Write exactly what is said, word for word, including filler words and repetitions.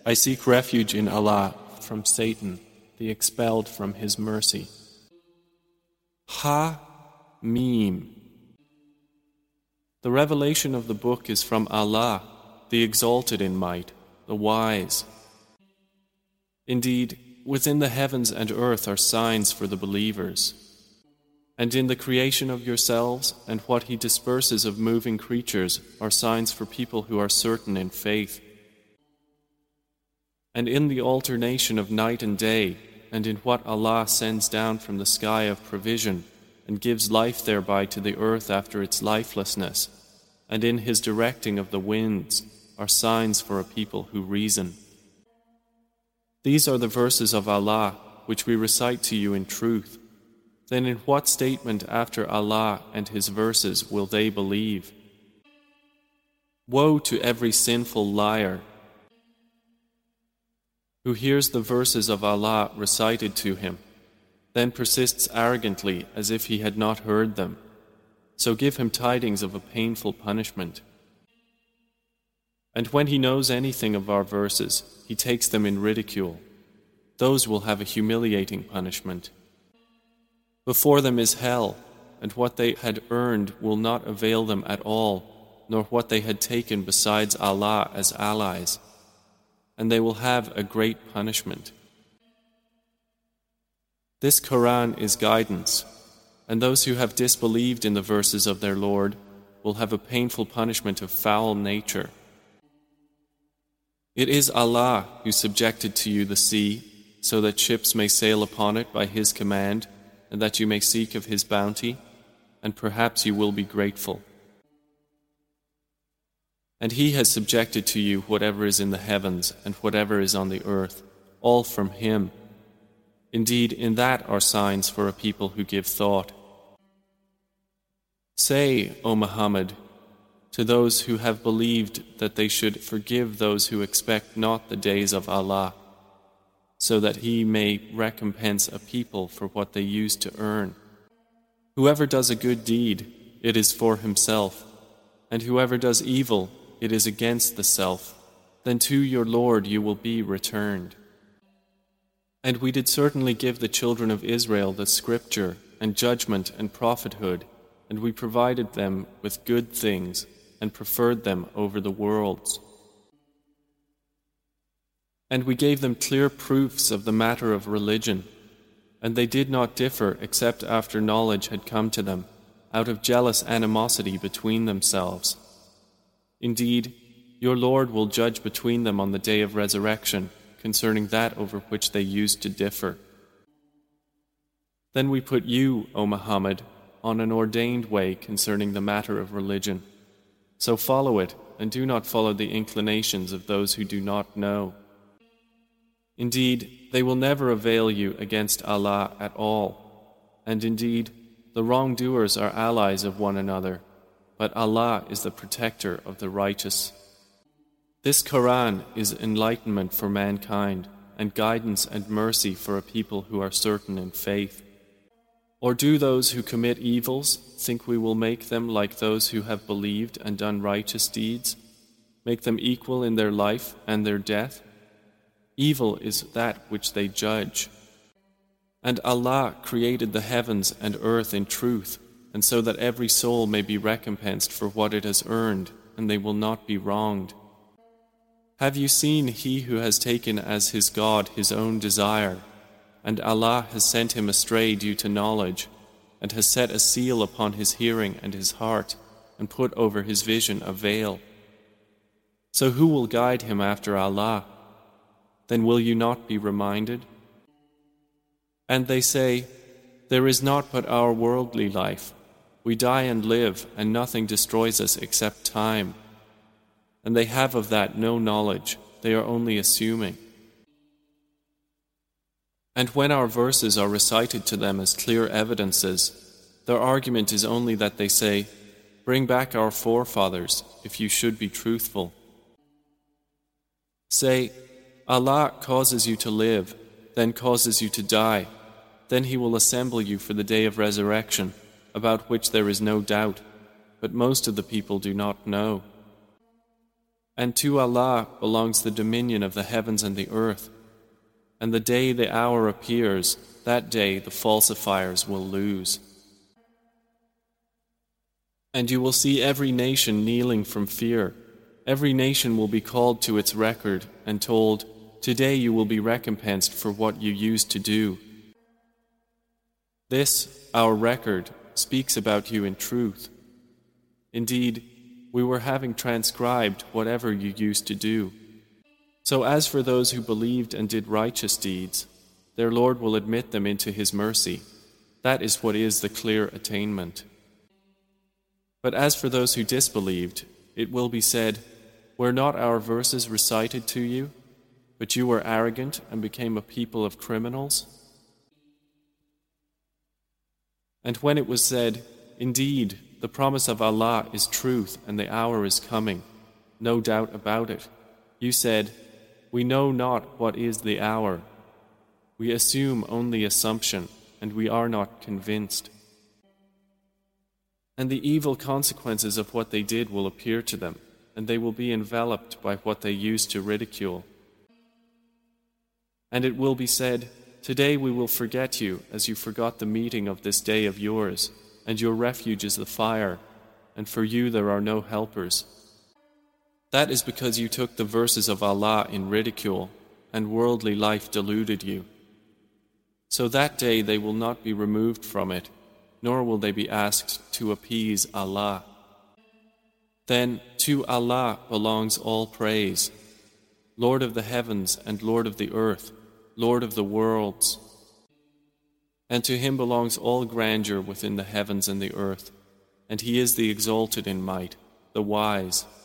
I seek refuge in Allah from Satan, the expelled from His mercy. Ha-Mim. The revelation of the book is from Allah, the exalted in might, the wise. Indeed, within the heavens and earth are signs for the believers. And in the creation of yourselves and what He disperses of moving creatures are signs for people who are certain in faith. And in the alternation of night and day, and in what Allah sends down from the sky of provision, and gives life thereby to the earth after its lifelessness, and in His directing of the winds, are signs for a people who reason. These are the verses of Allah, which we recite to you in truth. Then in what statement after Allah and His verses will they believe? Woe to every sinful liar who hears the verses of Allah recited to him, then persists arrogantly as if he had not heard them. So give him tidings of a painful punishment. And when he knows anything of our verses, he takes them in ridicule. Those will have a humiliating punishment. Before them is hell, and what they had earned will not avail them at all, nor what they had taken besides Allah as allies, and they will have a great punishment. This Quran is guidance, and those who have disbelieved in the verses of their Lord will have a painful punishment of foul nature. It is Allah who subjected to you the sea, so that ships may sail upon it by His command, and that you may seek of His bounty, and perhaps you will be grateful. And He has subjected to you whatever is in the heavens and whatever is on the earth, all from Him. Indeed, in that are signs for a people who give thought. Say, O Muhammad, to those who have believed that they should forgive those who expect not the days of Allah, so that He may recompense a people for what they used to earn. Whoever does a good deed, it is for himself, and whoever does evil, it is against the self. Then to your Lord you will be returned. And we did certainly give the children of Israel the scripture and judgment and prophethood, and we provided them with good things and preferred them over the worlds. And we gave them clear proofs of the matter of religion, and they did not differ except after knowledge had come to them, out of jealous animosity between themselves. Indeed, your Lord will judge between them on the day of resurrection concerning that over which they used to differ. Then we put you, O Muhammad, on an ordained way concerning the matter of religion. So follow it, and do not follow the inclinations of those who do not know. Indeed, they will never avail you against Allah at all. And indeed, the wrongdoers are allies of one another, but Allah is the protector of the righteous. This Quran is enlightenment for mankind, and guidance and mercy for a people who are certain in faith. Or do those who commit evils think we will make them like those who have believed and done righteous deeds, make them equal in their life and their death? Evil is that which they judge. And Allah created the heavens and earth in truth, and so that every soul may be recompensed for what it has earned, and they will not be wronged. Have you seen he who has taken as his God his own desire, and Allah has sent him astray due to knowledge, and has set a seal upon his hearing and his heart, and put over his vision a veil? So who will guide him after Allah? Then will you not be reminded? And they say, there is naught but our worldly life. We die and live, and nothing destroys us except time. And they have of that no knowledge, they are only assuming. And when our verses are recited to them as clear evidences, their argument is only that they say, bring back our forefathers, if you should be truthful. Say, Allah causes you to live, then causes you to die. Then He will assemble you for the day of resurrection, about which there is no doubt, but most of the people do not know. And to Allah belongs the dominion of the heavens and the earth. And the day the hour appears, that day the falsifiers will lose. And you will see every nation kneeling from fear. Every nation will be called to its record and told, "Today you will be recompensed for what you used to do." This, our record, speaks about you in truth. Indeed, we were having transcribed whatever you used to do. So as for those who believed and did righteous deeds, their Lord will admit them into His mercy. That is what is the clear attainment. But as for those who disbelieved, it will be said, "Were not our verses recited to you, but you were arrogant and became a people of criminals?" And when it was said, "Indeed, the promise of Allah is truth and the hour is coming, no doubt about it," you said, "We know not what is the hour. We assume only assumption, and we are not convinced." And the evil consequences of what they did will appear to them, and they will be enveloped by what they used to ridicule. And it will be said, "Today we will forget you as you forgot the meeting of this day of yours, and your refuge is the fire, and for you there are no helpers." That is because you took the verses of Allah in ridicule, and worldly life deluded you. So that day they will not be removed from it, nor will they be asked to appease Allah. Then to Allah belongs all praise, Lord of the heavens and Lord of the earth, Lord of the worlds. And to Him belongs all grandeur within the heavens and the earth, and He is the exalted in might, the wise.